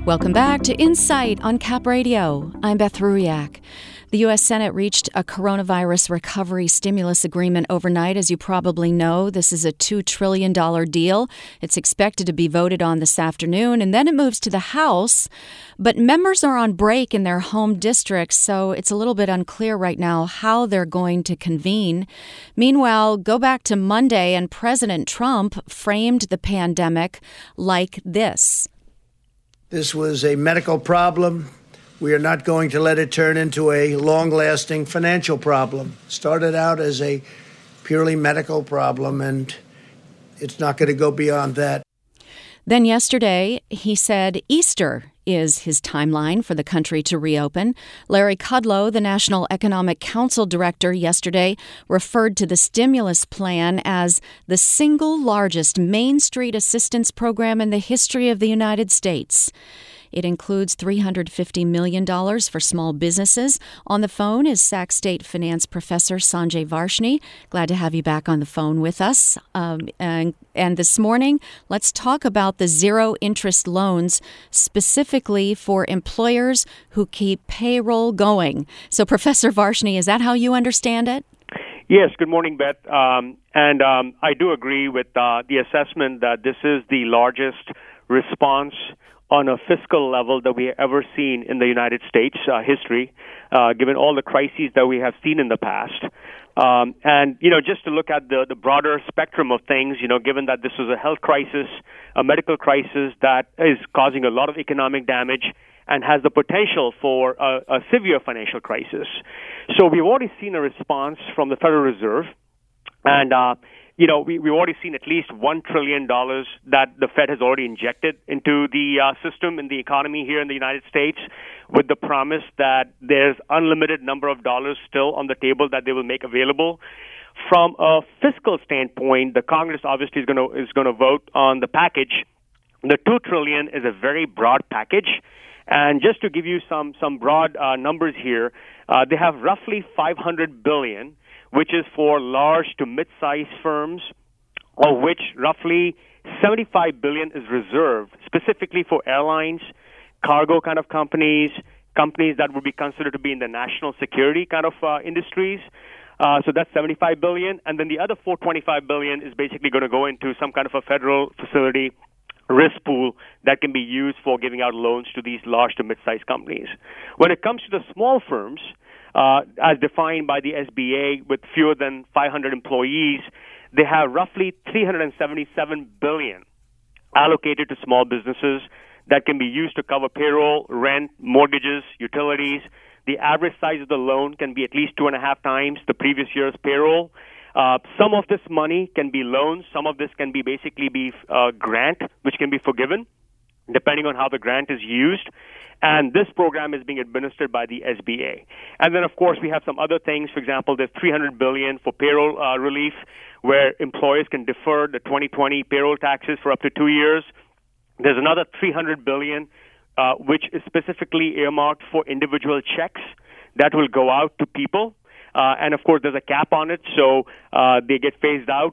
Welcome back to Insight on Cap Radio. I'm Beth Ruyak. The U.S. Senate reached a coronavirus recovery stimulus agreement overnight. As you probably know, this is a $2 trillion deal. It's expected to be voted on this afternoon, and then it moves to the House. But members are on break in their home districts, so it's a little bit unclear right now how they're going to convene. Meanwhile, go back to Monday, and President Trump framed the pandemic like this. This was a medical problem. We are not going to let it turn into a long-lasting financial problem. Started out as a purely medical problem, and it's not going to go beyond that. Then yesterday, he said Easter is his timeline for the country to reopen. Larry Kudlow, the National Economic Council director, yesterday referred to the stimulus plan as the single largest Main Street assistance program in the history of the United States. It includes $350 million for small businesses. On the phone is Sac State finance professor Sanjay Varshney. Glad to have you back on the phone with us. And this morning, let's talk about the zero-interest loans specifically for employers who keep payroll going. So, Professor Varshney, is that how you understand it? Yes. Good morning, Beth. I do agree with the assessment that this is the largest response on a fiscal level that we have ever seen in the United States history, given all the crises that we have seen in the past. Just to look at the broader spectrum of things, given that this was a health crisis, a medical crisis that is causing a lot of economic damage and has the potential for a severe financial crisis. So we've already seen a response from the Federal Reserve, and we've already seen at least $1 trillion that the Fed has already injected into the system in the economy here in the United States, with the promise that there's unlimited number of dollars still on the table that they will make available. From a fiscal standpoint, the Congress obviously is going to vote on the package. The $2 trillion is a very broad package. And just to give you some broad numbers here, they have roughly $500 billion, which is for large to mid-sized firms, of which roughly $75 billion is reserved specifically for airlines, cargo kind of companies that would be considered to be in the national security kind of industries. So that's $75 billion. And then the other $425 billion is basically going to go into some kind of a federal facility risk pool that can be used for giving out loans to these large to mid-sized companies. When it comes to the small firms, as defined by the SBA with fewer than 500 employees, they have roughly $377 billion allocated to small businesses that can be used to cover payroll, rent, mortgages, utilities. The average size of the loan can be at least 2.5 times the previous year's payroll. Some of this money can be loans. Some of this can be grant, which can be forgiven, depending on how the grant is used. And this program is being administered by the SBA. And then, of course, we have some other things. For example, there's $300 billion for payroll relief, where employers can defer the 2020 payroll taxes for up to 2 years. There's another $300 billion, which is specifically earmarked for individual checks that will go out to people. And, of course, there's a cap on it, so they get phased out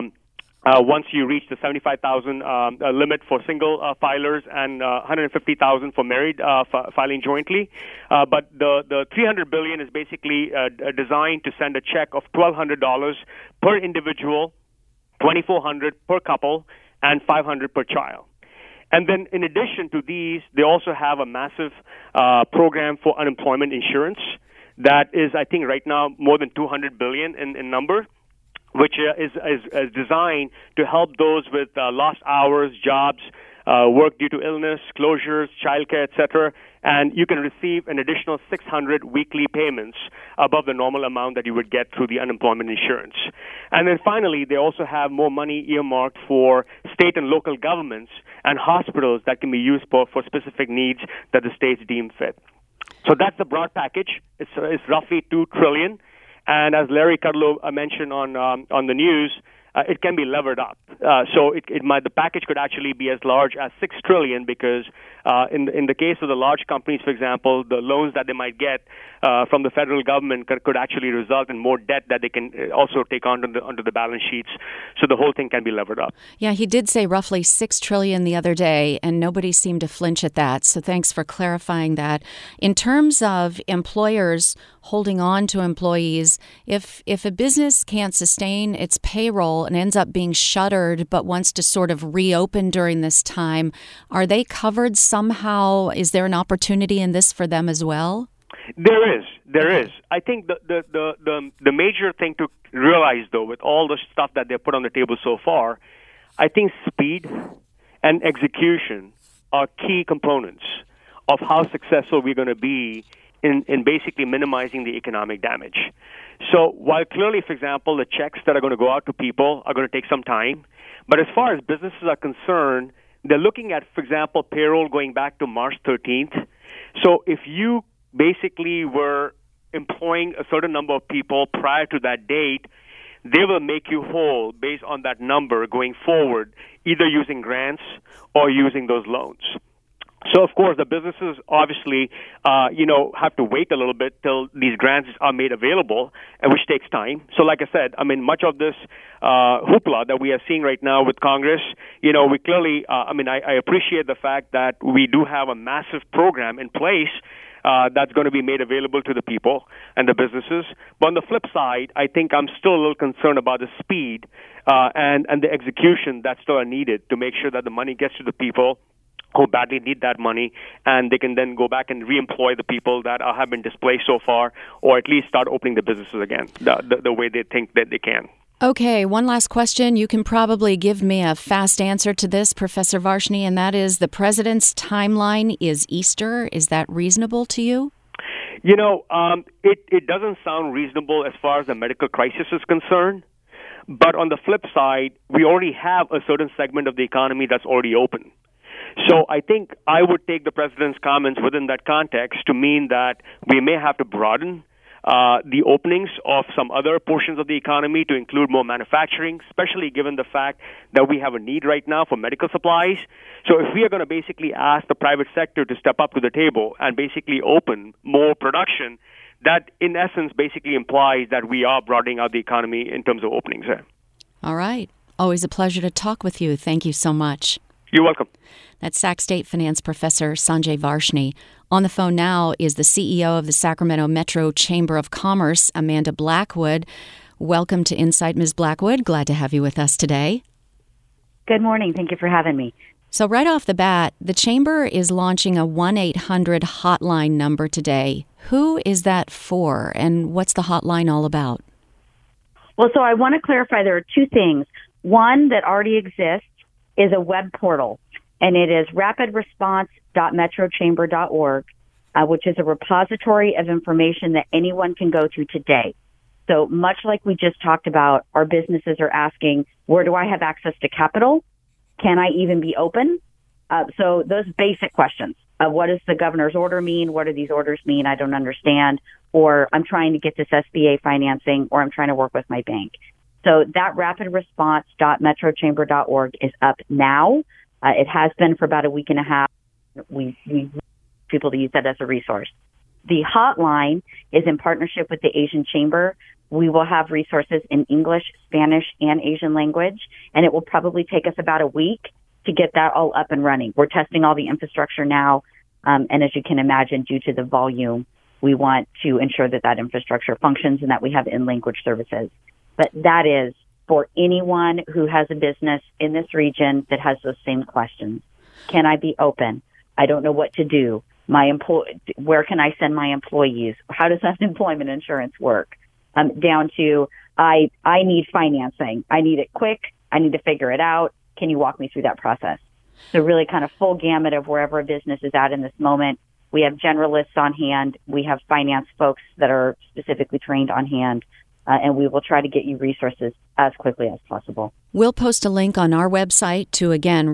once you reach the $75,000 limit for single filers and $150,000 for married filing jointly. But the $300 billion is basically designed to send a check of $1,200 per individual, $2,400 per couple, and $500 per child. And then in addition to these, they also have a massive program for unemployment insurance that is, I think, right now more than $200 billion in number, which is designed to help those with lost hours, jobs, work due to illness, closures, childcare, etc. And you can receive an additional 600 weekly payments above the normal amount that you would get through the unemployment insurance. And then finally, they also have more money earmarked for state and local governments and hospitals that can be used for specific needs that the states deem fit. So that's the broad package. It's roughly $2 trillion. And as Larry Kudlow mentioned on the news, it can be levered up. So the package could actually be as large as $6 trillion because in the case of the large companies, for example, the loans that they might get from the federal government could actually result in more debt that they can also take onto the balance sheets. So the whole thing can be levered up. Yeah, he did say roughly $6 trillion the other day, and nobody seemed to flinch at that. So thanks for clarifying that. In terms of employers holding on to employees, if a business can't sustain its payroll and ends up being shuttered but wants to sort of reopen during this time, are they covered somehow? Is there an opportunity in this for them as well? There is. I think the major thing to realize, though, with all the stuff that they've put on the table so far, I think speed and execution are key components of how successful we're going to be in basically minimizing the economic damage. So while clearly, for example, the checks that are going to go out to people are going to take some time, but as far as businesses are concerned, they're looking at, for example, payroll going back to March 13th. So if you basically were employing a certain number of people prior to that date, they will make you whole based on that number going forward, either using grants or using those loans. So, of course, the businesses obviously, have to wait a little bit till these grants are made available, which takes time. So, like I said, much of this hoopla that we are seeing right now with Congress, we clearly, I appreciate the fact that we do have a massive program in place that's going to be made available to the people and the businesses. But on the flip side, I think I'm still a little concerned about the speed and the execution that still are needed to make sure that the money gets to the people who badly need that money, and they can then go back and reemploy the people that have been displaced so far, or at least start opening the businesses again the way they think that they can. Okay, one last question. You can probably give me a fast answer to this, Professor Varshney, and that is the president's timeline is Easter. Is that reasonable to you? It doesn't sound reasonable as far as the medical crisis is concerned. But on the flip side, we already have a certain segment of the economy that's already open. So I think I would take the president's comments within that context to mean that we may have to broaden the openings of some other portions of the economy to include more manufacturing, especially given the fact that we have a need right now for medical supplies. So if we are going to basically ask the private sector to step up to the table and basically open more production, that in essence basically implies that we are broadening out the economy in terms of openings there. All right. Always a pleasure to talk with you. Thank you so much. You're welcome. That's Sac State Finance Professor Sanjay Varshney. On the phone now is the CEO of the Sacramento Metro Chamber of Commerce, Amanda Blackwood. Welcome to Insight, Ms. Blackwood. Glad to have you with us today. Good morning. Thank you for having me. So right off the bat, the Chamber is launching a 1-800 hotline number today. Who is that for, and what's the hotline all about? Well, so I want to clarify there are two things. One that already exists is a web portal, and it is rapidresponse.metrochamber.org, which is a repository of information that anyone can go to today. So much like we just talked about, our businesses are asking, where do I have access to capital? Can I even be open? So those basic questions. What does the governor's order mean? What do these orders mean? I don't understand. Or I'm trying to get this SBA financing, or I'm trying to work with my bank. So that rapidresponse.metrochamber.org is up now. It has been for about a week and a half. We people to use that as a resource. The hotline is in partnership with the Asian Chamber. We will have resources in English, Spanish, and Asian language, and it will probably take us about a week to get that all up and running. We're testing all the infrastructure now, and as you can imagine, due to the volume, we want to ensure that that infrastructure functions and that we have in-language services. But that is for anyone who has a business in this region that has those same questions. Can I be open? I don't know what to do. Where can I send my employees? How does unemployment insurance work? Down to, I need financing. I need it quick. I need to figure it out. Can you walk me through that process? So really kind of full gamut of wherever a business is at in this moment. We have generalists on hand. We have finance folks that are specifically trained on hand. and we will try to get you resources as quickly as possible. We'll post a link on our website to, again,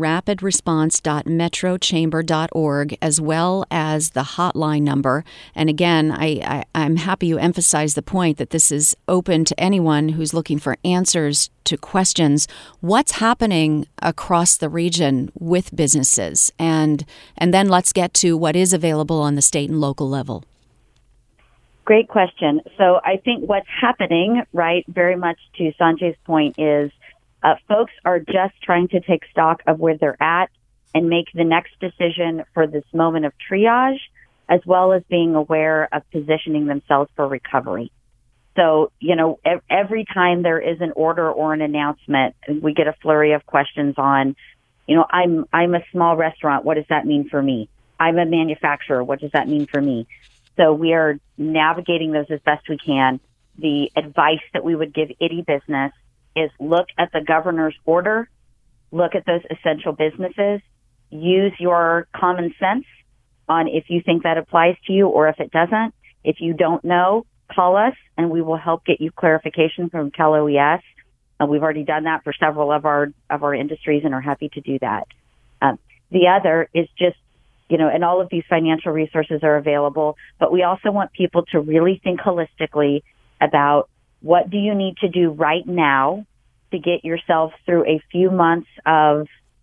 rapidresponse.metrochamber.org, as well as the hotline number. And again, I'm happy you emphasize the point that this is open to anyone who's looking for answers to questions. What's happening across the region with businesses? And then let's get to what is available on the state and local level. Great question. So I think what's happening, right, very much to Sanjay's point, is folks are just trying to take stock of where they're at and make the next decision for this moment of triage, as well as being aware of positioning themselves for recovery. So, every time there is an order or an announcement, we get a flurry of questions on, I'm a small restaurant. What does that mean for me? I'm a manufacturer. What does that mean for me? So we are navigating those as best we can. The advice that we would give any business is look at the governor's order, look at those essential businesses, use your common sense on if you think that applies to you or if it doesn't. If you don't know, call us and we will help get you clarification from Cal OES. We've already done that for several of our industries and are happy to do that. The other is just, and all of these financial resources are available, but we also want people to really think holistically about what do you need to do right now to get yourself through a few months of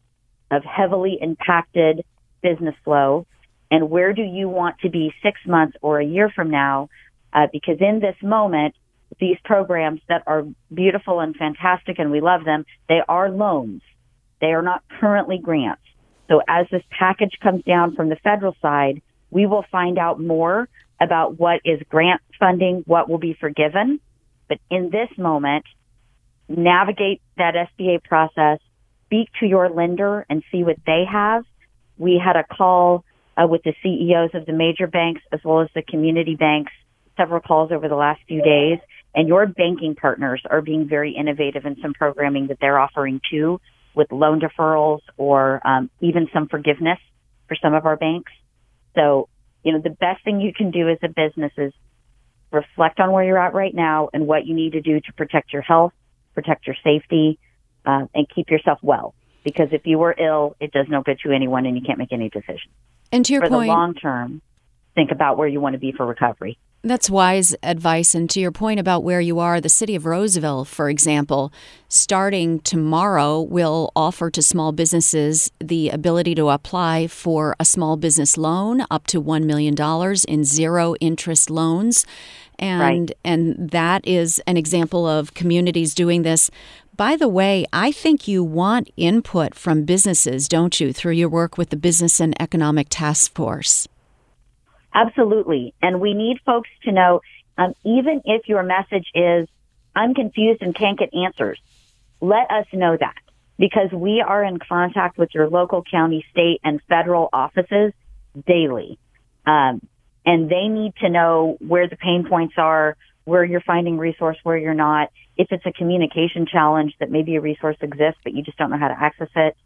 heavily impacted business flow, and where do you want to be 6 months or a year from now? Because in this moment, these programs that are beautiful and fantastic and we love them, they are loans. They are not currently grants. So as this package comes down from the federal side, we will find out more about what is grant funding, what will be forgiven. But in this moment, navigate that SBA process, speak to your lender and see what they have. We had a call with the CEOs of the major banks as well as the community banks, several calls over the last few days, and your banking partners are being very innovative in some programming that they're offering too, with loan deferrals or even some forgiveness for some of our banks. So, the best thing you can do as a business is reflect on where you're at right now and what you need to do to protect your health, protect your safety, and keep yourself well. Because if you were ill, it does no good to anyone and you can't make any decisions. And to your point, for the long term, think about where you want to be for recovery. That's wise advice. And to your point about where you are, the city of Roseville, for example, starting tomorrow will offer to small businesses the ability to apply for a small business loan up to $1 million in zero interest loans. And that is an example of communities doing this. By the way, I think you want input from businesses, don't you, through your work with the Business and Economic Task Force? Absolutely. And we need folks to know, even if your message is, I'm confused and can't get answers, let us know that, because we are in contact with your local, county, state, and federal offices daily. And they need to know where the pain points are, where you're finding resource, where you're not. If it's a communication challenge that maybe a resource exists, but you just don't know how to access it.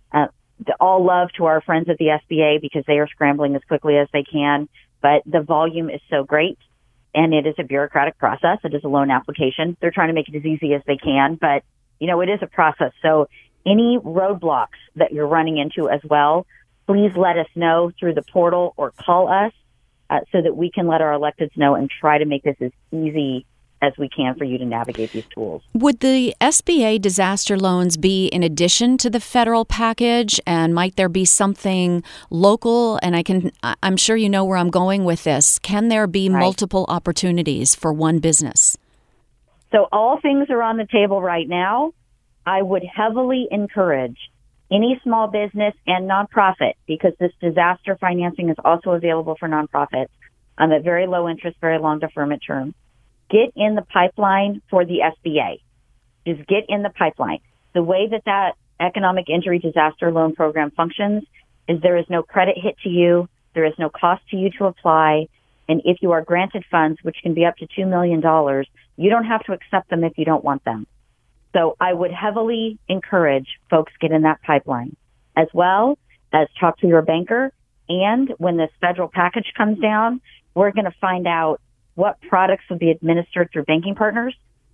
All love to our friends at the SBA because they are scrambling as quickly as they can, but the volume is so great and it is a bureaucratic process. It is a loan application. They're trying to make it as easy as they can, but it is a process. So any roadblocks that you're running into as well, please let us know through the portal or call us so that we can let our electeds know and try to make this as easy as we can for you to navigate these tools. Would the SBA disaster loans be in addition to the federal package, and might there be something local? And I'm sure you know where I'm going with this. Can there be multiple opportunities for one business? So all things are on the table right now. I would heavily encourage any small business and nonprofit, because this disaster financing is also available for nonprofits at very low interest, very long deferment term. Get in the pipeline for the SBA. Just get in the pipeline. The way that economic injury disaster loan program functions is there is no credit hit to you. There is no cost to you to apply. And if you are granted funds, which can be up to $2 million, you don't have to accept them if you don't want them. So I would heavily encourage folks get in that pipeline, as well as talk to your banker. And when this federal package comes down, we're going to find out what products will be administered through banking partners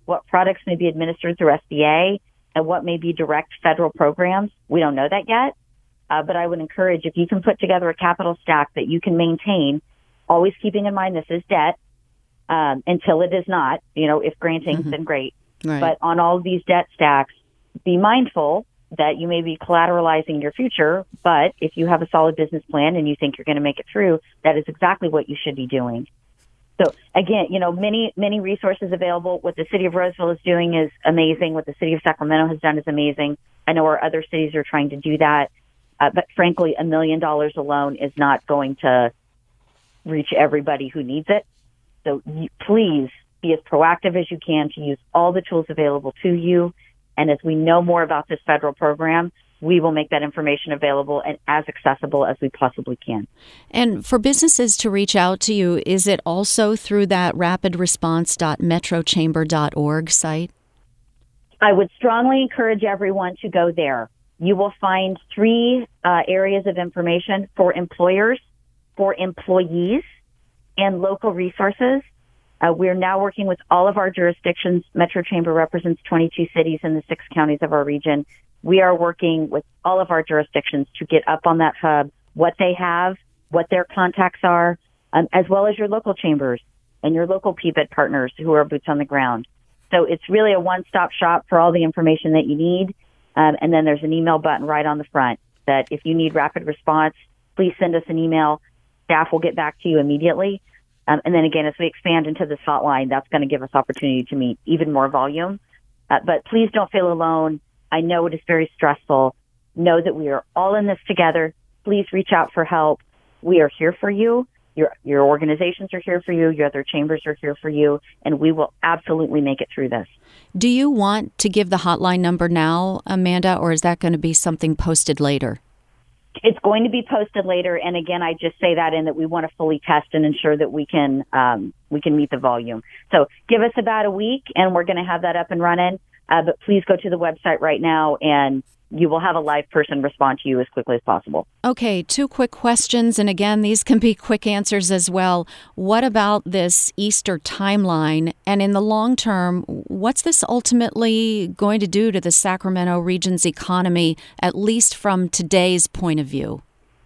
what products may be administered through SBA, and what may be direct federal programs. We don't know that yet, but I would encourage, if you can put together a capital stack that you can maintain, always keeping in mind this is debt until it is not. If granting, then great. Right. But on all of these debt stacks, be mindful that you may be collateralizing your future, but if you have a solid business plan and you think you're going to make it through, that is exactly what you should be doing. So again, many resources available. What the city of Roseville is doing is amazing. What the city of Sacramento has done is amazing. I know our other cities are trying to do that. But frankly, $1 million alone is not going to reach everybody who needs it. So please be as proactive as you can to use all the tools available to you. And as we know more about this federal program, we will make that information available and as accessible as we possibly can. And for businesses to reach out to you, is it also through that rapidresponse.metrochamber.org site? I would strongly encourage everyone to go there. You will find 3 areas of information for employers, for employees, and local resources. We're now working with all of our jurisdictions. Metro Chamber represents 22 cities in the 6 counties of our region. We are working with all of our jurisdictions to get up on that hub what they have, what their contacts are, as well as your local chambers and your local PBID partners who are boots on the ground. So it's really a one-stop shop for all the information that you need. And then there's an email button right on the front that if you need rapid response, please send us an email. Staff will get back to you immediately. And then again, as we expand into this hotline, that's going to give us opportunity to meet even more volume. But please don't feel alone. I know it is very stressful. Know that we are all in this together. Please reach out for help. We are here for you. Your organizations are here for you. Your other chambers are here for you. And we will absolutely make it through this. Do you want to give the hotline number now, Amanda, or is that going to be something posted later? It's going to be posted later. And again, I just say that in that we want to fully test and ensure that we can meet the volume. So give us about a week and we're going to have that up and running. But please go to the website right now and you will have a live person respond to you as quickly as possible. Okay, 2 quick questions. And again, these can be quick answers as well. What about this Easter timeline? And in the long term, what's this ultimately going to do to the Sacramento region's economy, at least from today's point of view?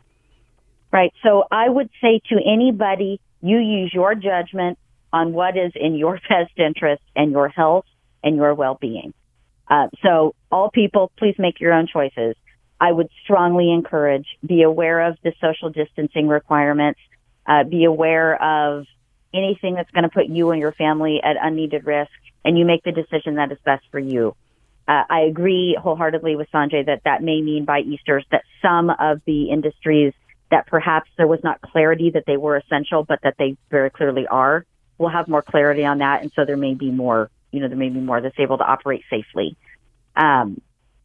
Right. So I would say to anybody, you use your judgment on what is in your best interest and your health and your well-being. So all people, please make your own choices. I would strongly encourage, be aware of the social distancing requirements, be aware of anything that's going to put you and your family at unneeded risk, and you make the decision that is best for you. I agree wholeheartedly with Sanjay that may mean by Easter that some of the industries that perhaps there was not clarity that they were essential, but that they very clearly are, will have more clarity on that. And so there may be more, that's able to operate safely. And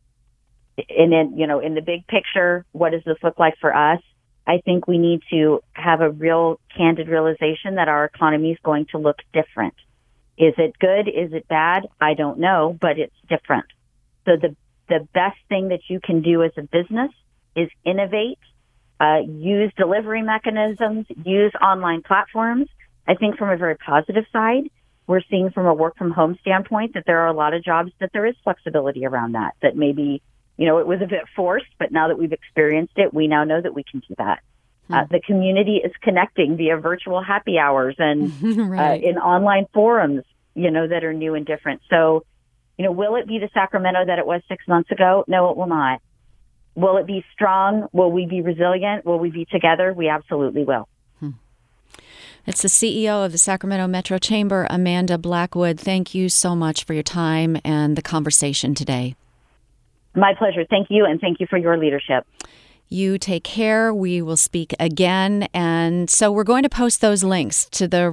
then, in the big picture, what does this look like for us? I think we need to have a real candid realization that our economy is going to look different. Is it good? Is it bad? I don't know, but it's different. So the best thing that you can do as a business is innovate, use delivery mechanisms, use online platforms. I think from a very positive side, we're seeing from a work from home standpoint that there are a lot of jobs that there is flexibility around that maybe, it was a bit forced, but now that we've experienced it, we now know that we can do that. The community is connecting via virtual happy hours and right. In online forums, that are new and different. So, will it be the Sacramento that it was 6 months ago? No, it will not. Will it be strong? Will we be resilient? Will we be together? We absolutely will. It's the CEO of the Sacramento Metro Chamber, Amanda Blackwood. Thank you so much for your time and the conversation today. My pleasure. Thank you, and thank you for your leadership. You take care. We will speak again. And so we're going to post those links to the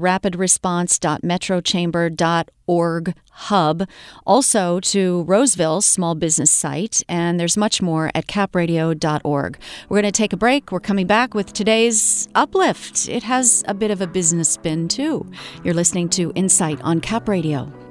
rapidresponse.metrochamber.org hub, also to Roseville's small business site, and there's much more at capradio.org. We're going to take a break. We're coming back with today's Uplift. It has a bit of a business spin, too. You're listening to Insight on Cap Radio.